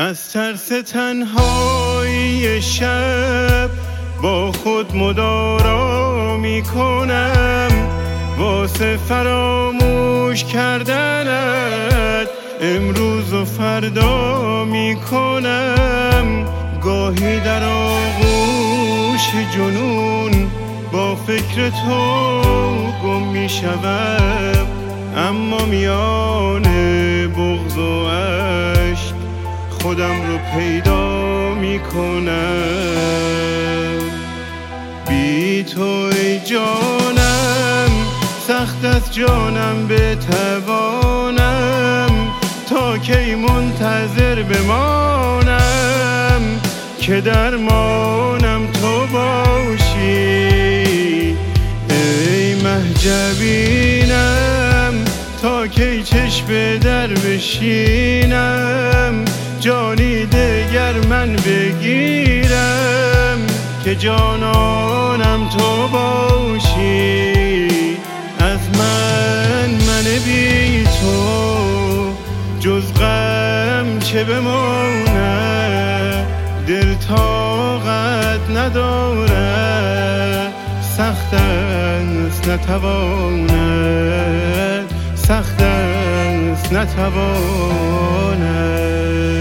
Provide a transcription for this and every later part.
از ترس تنهایی شب با خود مدارا میکنم، واسه فراموش کردنت امروز و فردا میکنم. گاهی در آغوش جنون با فکر تو گم میشوم، اما میان بغض و عشق خودم رو پیدا میکنم. بی تو ای جانم سخت از جانم بتوانم، تا کی منتظر بمانم که درمانم تو باشی. ای مهجبینم تا کی چشم در بشینم، جانی دگر من بگیرم که جانانم تو باشی. از من بی تو جز غم چه بمونه، دل طاقت نداره، سخت است نتواند، سخت است نتواند.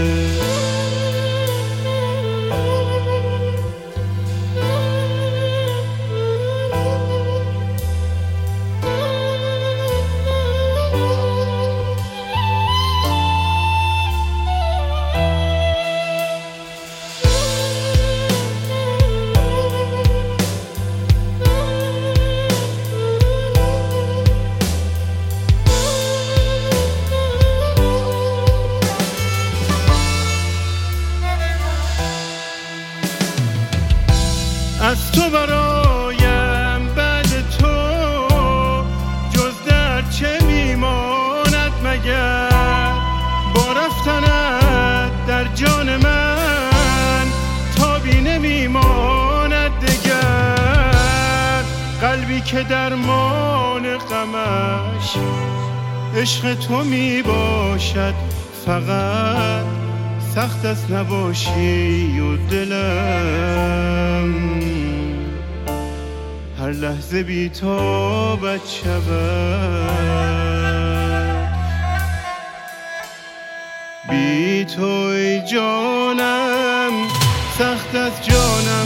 از تو برایم بعد تو جز در چه میماند مگر؟ با رفتنت در جان من تابی نمیماند دگر. قلبی که درمان غمش عشق تو میباشد فقط، سخت است نباشی و دلم هر لحظه بی تابت شود. بی تو ای جانم سخت از جانم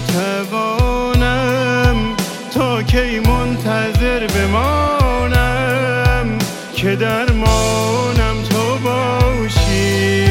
بتوانم، تا کی منتظر بمانم که درمانم تو باشی.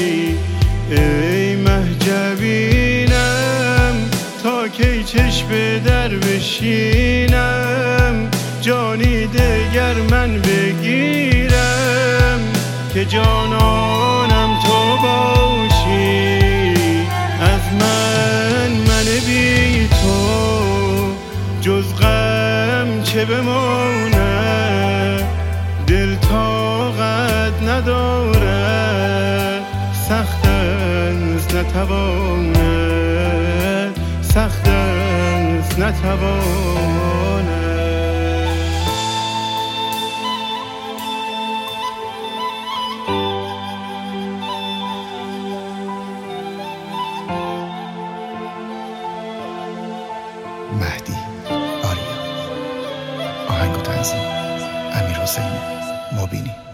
ای مهجبینم تا کی چشم در بشینم، جانی دگر من بگیرم که جانانم تو باشی. از من بی تو جز غم چه بمونه، دل طاقت نداره، سخت است نتواند، سخت است نتواند. مهدی آریا، آهنگ و تنظیم امیرحسین مبینی.